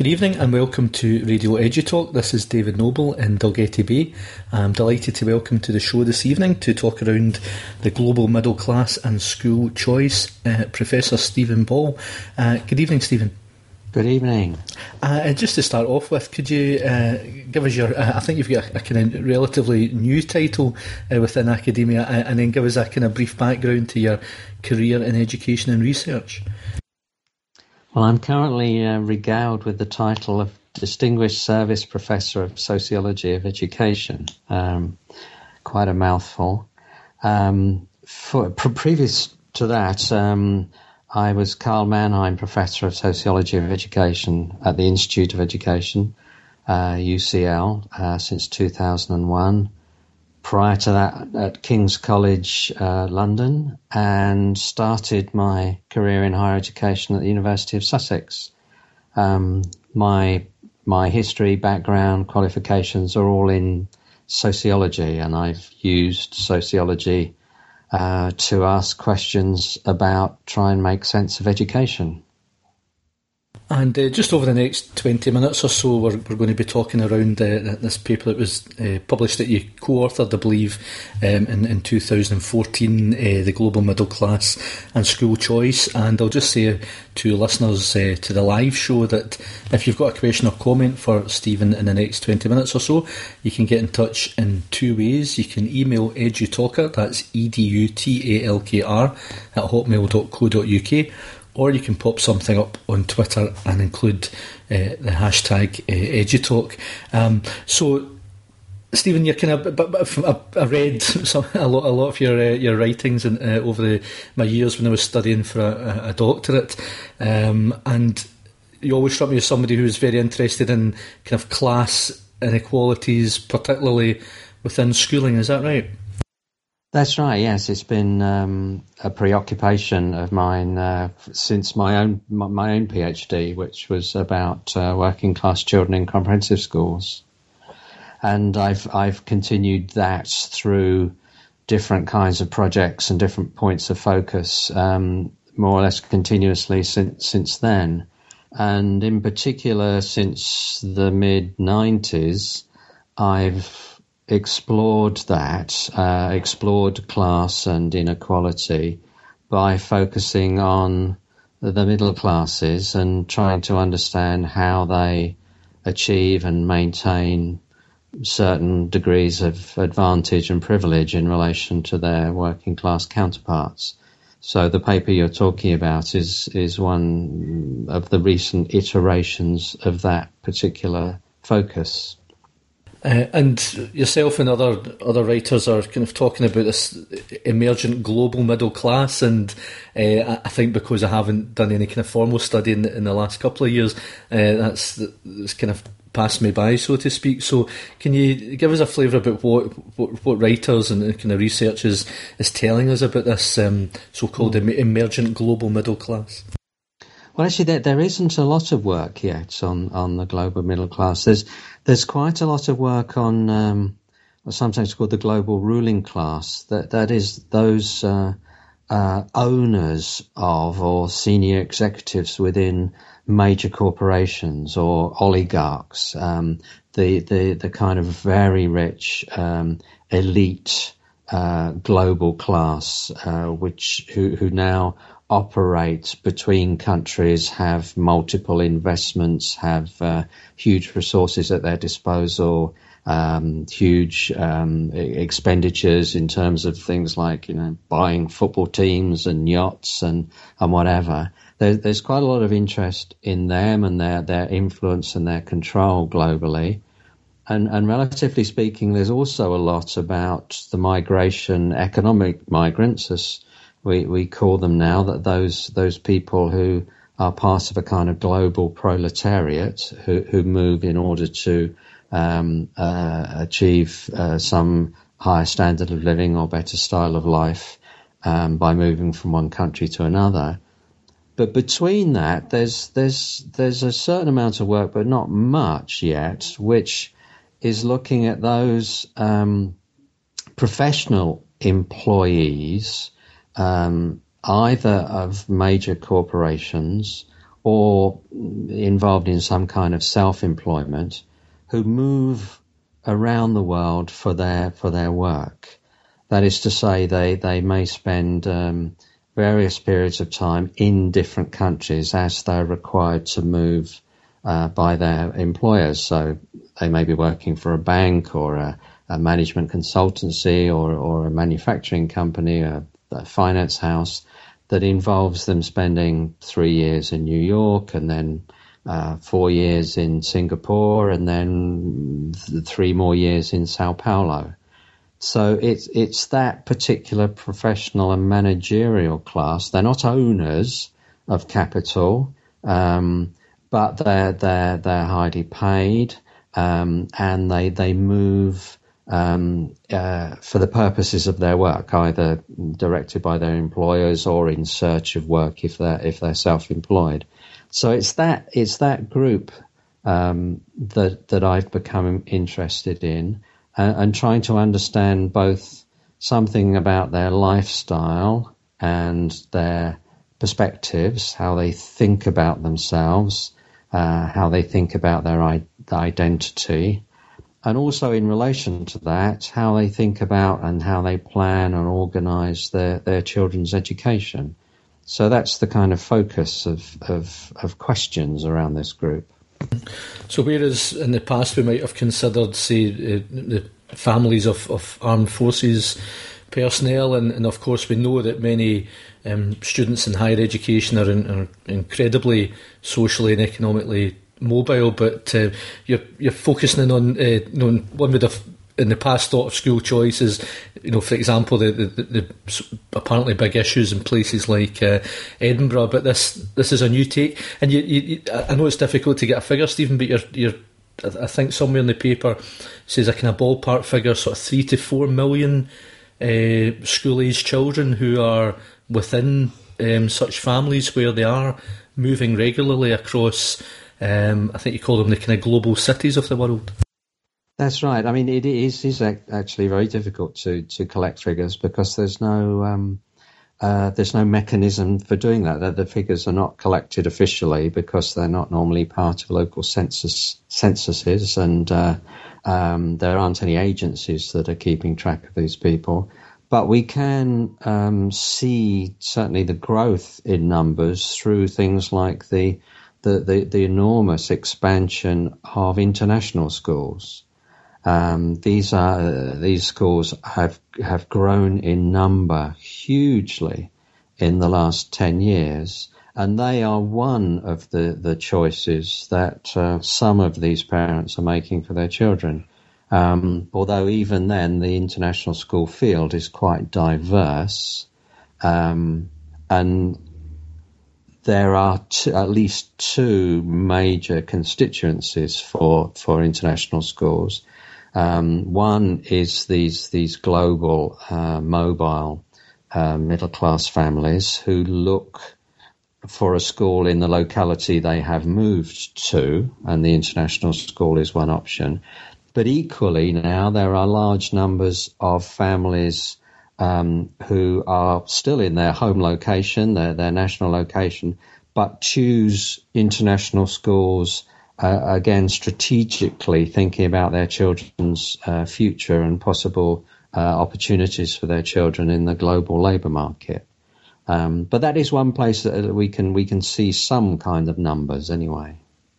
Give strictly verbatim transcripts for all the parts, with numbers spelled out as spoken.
Good evening and welcome to Radio EduTalk. This is David Noble in Dalgety Bay. I'm delighted to welcome to the show this evening to talk around the global middle class and school choice, uh, Professor Stephen Ball. Uh, good evening, Stephen. Good evening. Uh, and just to start off with, could you uh, give us your, uh, I think you've got a, a kind of relatively new title uh, within academia, uh, and then give us a kind of brief background to your career in education and research. Well, I'm currently uh, regaled with the title of Distinguished Service Professor of Sociology of Education. Um, quite a mouthful. Um, for, pre- previous to that, um, I was Carl Mannheim Professor of Sociology of Education at the Institute of Education, uh, U C L, uh, since two thousand one. Prior to that, at King's College, uh, London, and started my career in higher education at the University of Sussex. Um, my my history, background, qualifications are all in sociology, and I've used sociology uh, to ask questions about try and make sense of education. And uh, just over the next twenty minutes or so, we're, we're going to be talking around uh, this paper that was uh, published that you co-authored, I believe, um, in, in two thousand fourteen, uh, The Global Middle Class and School Choice. And I'll just say to listeners uh, to the live show that if you've got a question or comment for Stephen in the next twenty minutes or so, you can get in touch in two ways. You can email edutalker, that's E D U T A L K R, at hotmail dot co dot U K. Or you can pop something up on Twitter and include uh, the hashtag uh, EduTalk. Um, so, Stephen, you're kind of. But, but I read some, a lot, a lot of your uh, your writings in, uh, over the, my years when I was studying for a, a doctorate, um, and you always struck me as somebody who was very interested in kind of class inequalities, particularly within schooling. Is that right? That's right, yes. It's been um, a preoccupation of mine uh, since my own my, my own PhD, which was about uh, working class children in comprehensive schools. And I've I've continued that through different kinds of projects and different points of focus, um, more or less continuously since since then. And in particular, since the mid nineties, I've explored that, uh, explored class and inequality by focusing on the middle classes and trying to understand how they achieve and maintain certain degrees of advantage and privilege in relation to their working class counterparts. So the paper you're talking about is, is one of the recent iterations of that particular focus. Uh, and yourself and other other writers are kind of talking about this emergent global middle class, and uh, I think because I haven't done any kind of formal study in the, in the last couple of years, uh, that's, that's kind of passed me by, so to speak. So can you give us a flavour about what, what what writers and kind of research is, is telling us about this um, so-called em- emergent global middle class? Well, actually, there, there isn't a lot of work yet on, on the global middle class. There's there's quite a lot of work on um, what's sometimes called the global ruling class. That that is those uh, uh, owners of or senior executives within major corporations or oligarchs. Um, the the the kind of very rich um, elite uh, global class, uh, which who who now operate between countries, have multiple investments, have uh, huge resources at their disposal, um, huge um, expenditures in terms of things like, you know, buying football teams and yachts and, and whatever. There, there's quite a lot of interest in them and their, their influence and their control globally. And, and relatively speaking, there's also a lot about the migration, economic migrants, as We we call them now, that those those people who are part of a kind of global proletariat who, who move in order to um, uh, achieve uh, some higher standard of living or better style of life um, by moving from one country to another. But between that, there's there's there's a certain amount of work, but not much yet, which is looking at those um, professional employees, Um, either of major corporations or involved in some kind of self-employment, who move around the world for their for their work. That is to say, they, they may spend um, various periods of time in different countries as they're required to move uh, by their employers. So they may be working for a bank or a, a management consultancy or, or a manufacturing company, a, a finance house, that involves them spending three years in New York and then uh, four years in Singapore and then th- three more years in Sao Paulo. So it's it's that particular professional and managerial class. They're not owners of capital, um, but they're they're they're highly paid, um, and they they move um, uh, for the purposes of their work, either directed by their employers or in search of work if they're if they're self-employed. So it's that it's that group um, that that I've become interested in. Uh, and trying to understand both something about their lifestyle and their perspectives, how they think about themselves, uh, how they think about their I- identity, and also in relation to that, how they think about and how they plan and organise their, their children's education. So that's the kind of focus of, of, of questions around this group. So whereas in the past we might have considered, say, uh, the families of, of armed forces personnel, and, and of course we know that many um, students in higher education are, in, are incredibly socially and economically mobile, but uh, you're, you're focusing in on, uh, you know, one would have in the past thought of school choices, you know, for example, the, the, the apparently big issues in places like uh, Edinburgh, but this this is a new take. And you, you, I know it's difficult to get a figure, Stephen, but you're, you're, I think somewhere in the paper says a kind of ballpark figure, sort of three to four million uh, school-aged children who are within um, such families where they are moving regularly across, um, I think you call them the kind of global cities of the world. That's right. I mean, it is, is actually very difficult to, to collect figures because there's no um, uh, there's no mechanism for doing that. The, the figures are not collected officially because they're not normally part of local census censuses, and uh, um, there aren't any agencies that are keeping track of these people. But we can um, see certainly the growth in numbers through things like the the, the, the enormous expansion of international schools. Um, these are uh, these schools have have grown in number hugely in the last ten years, and they are one of the, the choices that uh, some of these parents are making for their children. Um, although even then, the international school field is quite diverse, um, and there are t- at least two major constituencies for for international schools. Um, one is these these global uh, mobile uh, middle class families who look for a school in the locality they have moved to, and the international school is one option. But equally now there are large numbers of families um, who are still in their home location, their their national location, but choose international schools. Uh, again, strategically thinking about their children's uh, future and possible uh, opportunities for their children in the global labour market. Um, but that is one place that we can we can see some kind of numbers anyway.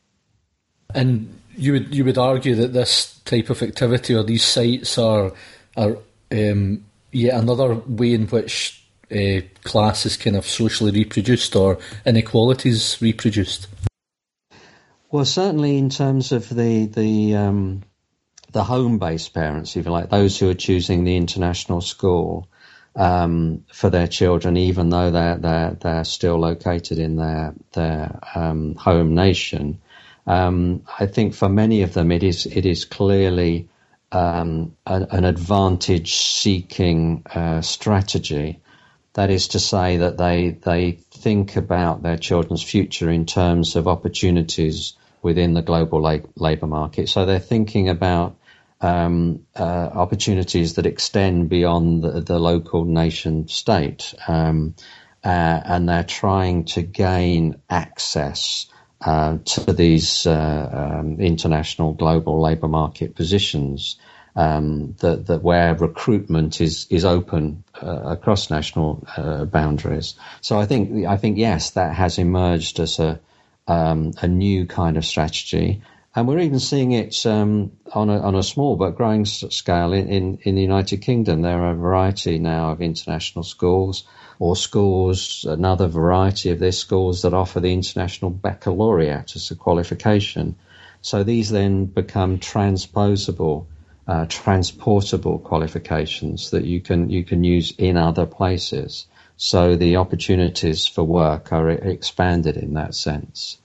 And you would you would argue that this type of activity or these sites are are um, yet another way in which uh, class is kind of socially reproduced or inequalities reproduced. Well, certainly in terms of the the um, the home-based parents, if you like, those who are choosing the international school um, for their children, even though they're they're they're still located in their their um, home nation, um, I think for many of them it is it is clearly um, an, an advantage-seeking uh, strategy. That is to say that they they think about their children's future in terms of opportunities within the global la- labour market. So they're thinking about um, uh, opportunities that extend beyond the, the local nation state. Um, uh, and they're trying to gain access uh, to these uh, um, international global labour market positions. Um, that, that where recruitment is is open uh, across national uh, boundaries. So I think I think yes, that has emerged as a um, a new kind of strategy, and we're even seeing it um, on a on a small but growing scale in, in, in the United Kingdom. There are a variety now of international schools, or schools, another variety of their schools that offer the international baccalaureate as a qualification. So these then become transposable. Uh, transportable qualifications that you can you can use in other places. So the opportunities for work are expanded in that sense.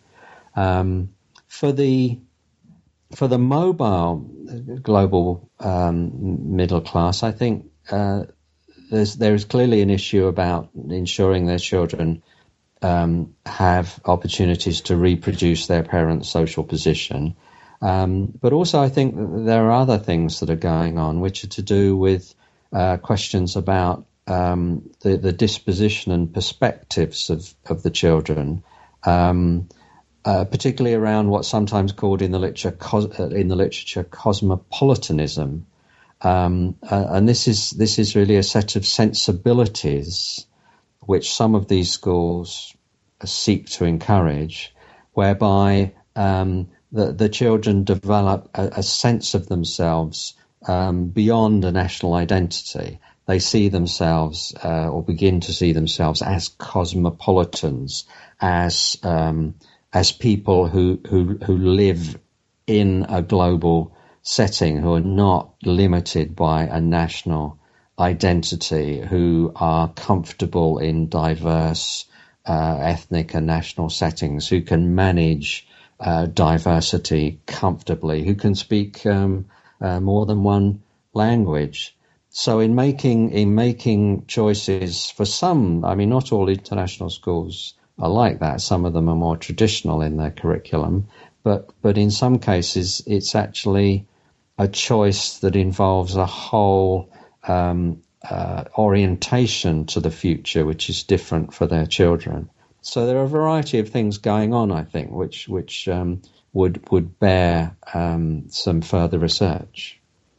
Um, for the for the mobile global um, middle class, I think uh, there's there is clearly an issue about ensuring their children um, have opportunities to reproduce their parents' social position. Um, but also I think that there are other things that are going on which are to do with uh, questions about um, the, the disposition and perspectives of, of the children, um, uh, particularly around what's sometimes called in the literature, cos- in the literature cosmopolitanism. Um, uh, and this is this is really a set of sensibilities which some of these schools seek to encourage, whereby um, The, the children develop a, a sense of themselves um, beyond a national identity. They see themselves uh, or begin to see themselves as cosmopolitans, as um, as people who, who who live in a global setting, who are not limited by a national identity, who are comfortable in diverse uh, ethnic and national settings, who can manage Uh, diversity comfortably, who can speak um, uh, more than one language. So in making in making choices for some, I mean, not all international schools are like that. Some of them are more traditional in their curriculum, but but in some cases it's actually a choice that involves a whole um, uh, orientation to the future, which is different for their children. So there are a variety of things going on, I think, which which um, would would bear um, some further research.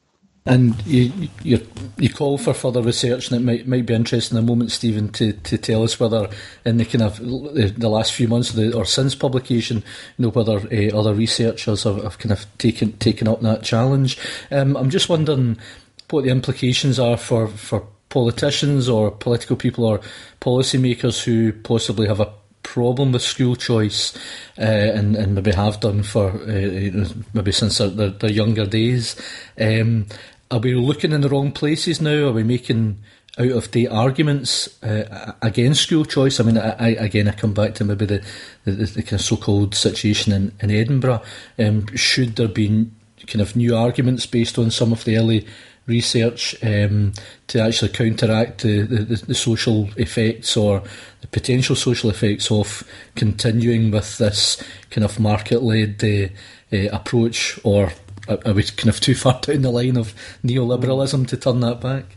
And you, you you call for further research, and it might might be interesting in a moment, Stephen, to, to tell us whether in the kind of the last few months the, or since publication, you know, whether uh, other researchers have, have kind of taken taken up that challenge. Um, I'm just wondering what the implications are for for. politicians or political people or policymakers who possibly have a problem with school choice uh, and, and maybe have done for uh, maybe since their, their, their younger days. Um, are we looking in the wrong places now? Are we making out-of-date arguments uh, against school choice? I mean, I, I, again, I come back to maybe the, the, the kind of so-called situation in, in Edinburgh. Um, should there be kind of new arguments based on some of the early research um, to actually counteract the, the, the social effects or the potential social effects of continuing with this kind of market-led uh, uh, approach, or are we kind of too far down the line of neoliberalism to turn that back?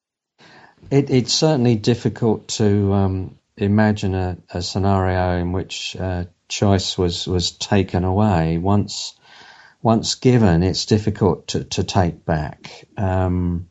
It, it's certainly difficult to um, imagine a, a scenario in which uh, choice was, was taken away. Once Once given, it's difficult to, to take back. Um,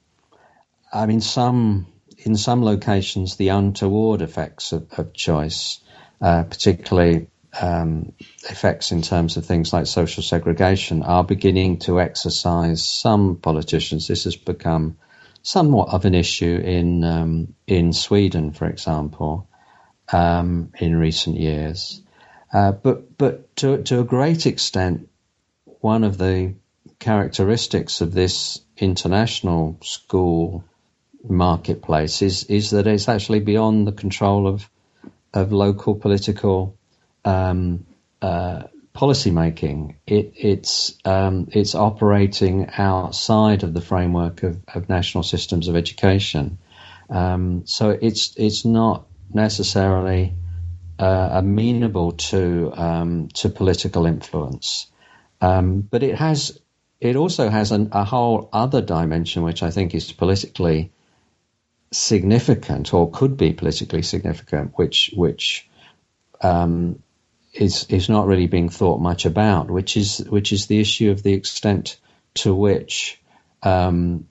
I mean, some in some locations, the untoward effects of, of choice, uh, particularly um, effects in terms of things like social segregation, are beginning to exercise some politicians. This has become somewhat of an issue in um, in Sweden, for example, um, in recent years. Uh, but but to to a great extent, one of the characteristics of this international school marketplace is, is that it's actually beyond the control of of local political um, uh, policy making. It, it's um, it's operating outside of the framework of, of national systems of education. Um, so it's it's not necessarily uh, amenable to um, to political influence. Um, but it has, it also has an, a whole other dimension, which I think is politically significant or could be politically significant, which which um, is is not really being thought much about, which is which is the issue of the extent to which um,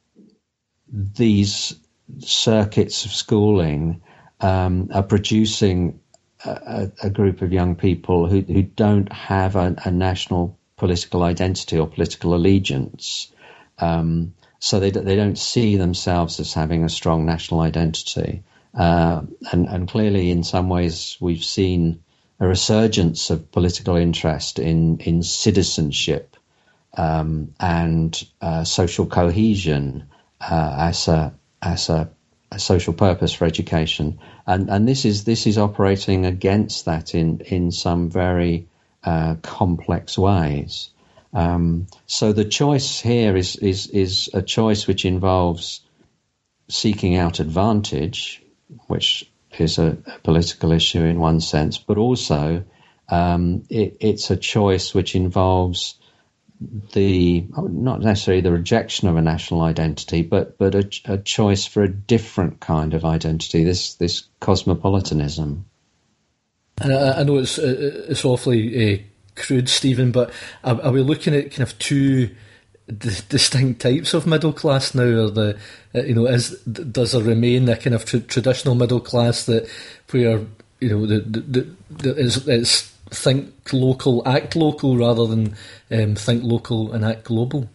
these circuits of schooling um, are producing a, a group of young people who, who don't have a, a national political identity or political allegiance. Um, so they they don't see themselves as having a strong national identity. Uh, and, and clearly, in some ways, we've seen a resurgence of political interest in, in citizenship um, and uh, social cohesion uh, as a as a, a social purpose for education, and and this is this is operating against that in in some very uh, complex ways. Um, so the choice here is is is a choice which involves seeking out advantage, which is a, a political issue in one sense, but also um, it, it's a choice which involves the not necessarily the rejection of a national identity, but but a, a choice for a different kind of identity. This this cosmopolitanism. And I, I know it's it's awfully uh, crude, Stephen, but are, are we looking at kind of two d- distinct types of middle class now? Or the uh, you know is does there remain a kind of tr- traditional middle class that where you know the the, the, the it's, it's think local, act local, rather than um, think local and act global?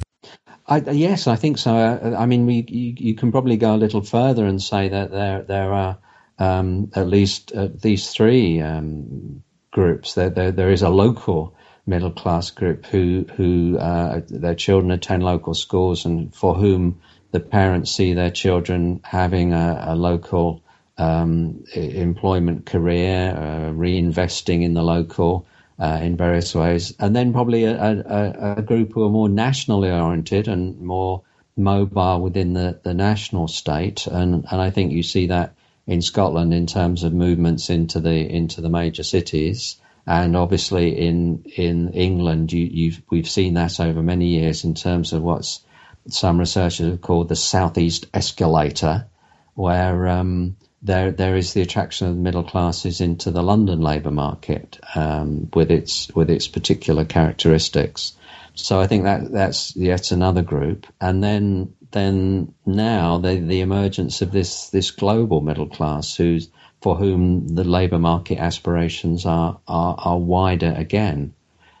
I, yes, I think so. I, I mean, we you, you can probably go a little further and say that there there are um, at least uh, these three um, groups. There, there there is a local middle class group who who uh, their children attend local schools and for whom the parents see their children having a, a local Um, employment career, uh, reinvesting in the local uh, in various ways, and then probably a, a, a group who are more nationally oriented and more mobile within the, the national state, and, and I think you see that in Scotland in terms of movements into the into the major cities, and obviously in in England you, you've we've seen that over many years in terms of what's some researchers have called the southeast escalator, where um, There, there is the attraction of the middle classes into the London labour market um, with its with its particular characteristics. So I think that that's yet another group. And then then now the the emergence of this this global middle class, who's for whom the labour market aspirations are are, are wider again.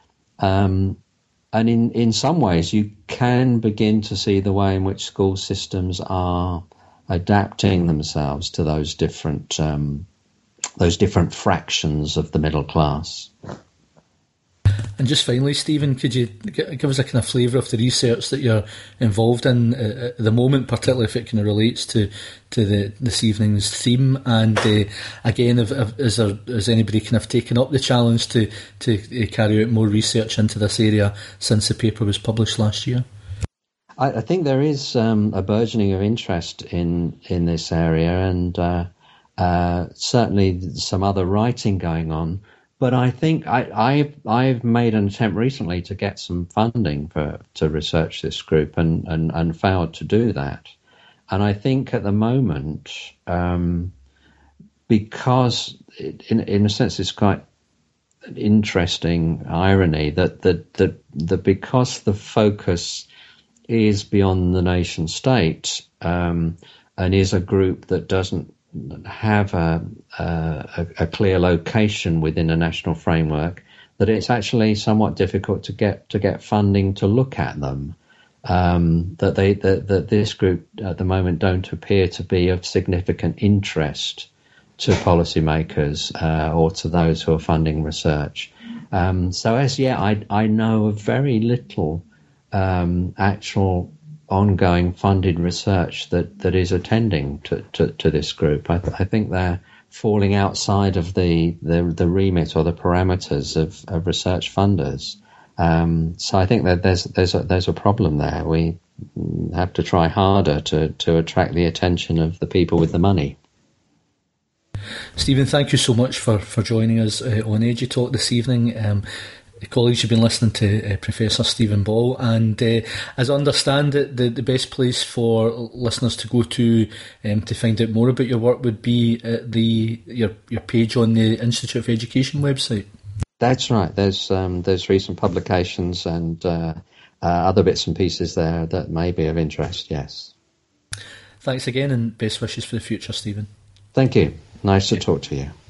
Um, and in in some ways, you can begin to see the way in which school systems are adapting themselves to those different um, those different fractions of the middle class. And just finally, Stephen, could you give us a kind of flavour of the research that you're involved in uh, at the moment, particularly if it kind of relates to to the, this evening's theme? And uh, again, if, if, is there has anybody kind of taken up the challenge to to uh, carry out more research into this area since the paper was published last year? I, I think there is um, a burgeoning of interest in, in this area, and uh, uh, certainly some other writing going on. But I think I, I've, I've made an attempt recently to get some funding for to research this group, and, and, and failed to do that. And I think at the moment, um, because it, in in a sense it's quite an interesting irony that that that, that because the focus is beyond the nation state um, and is a group that doesn't have a, a, a clear location within a national framework, that it's actually somewhat difficult to get to get funding to look at them. Um, that they that, that this group at the moment don't appear to be of significant interest to policymakers uh, or to those who are funding research. Um, so as yet, I I know of very little Um, actual ongoing funded research that, that is attending to, to, to this group. I, th- I think they're falling outside of the, the, the remit or the parameters of, of research funders. Um, so I think that there's there's a, there's a problem there. We have to try harder to, to attract the attention of the people with the money. Stephen, thank you so much for, for joining us uh, on EduTalk this evening. Um, colleagues, you've been listening to uh, Professor Stephen Ball, and uh, as I understand it, the, the best place for listeners to go to um, to find out more about your work would be at the your your page on the Institute of Education website. That's right. There's um, there's recent publications and uh, uh, other bits and pieces there that may be of interest. Yes. Thanks again, and best wishes for the future, Stephen. Thank you. Nice to talk to you.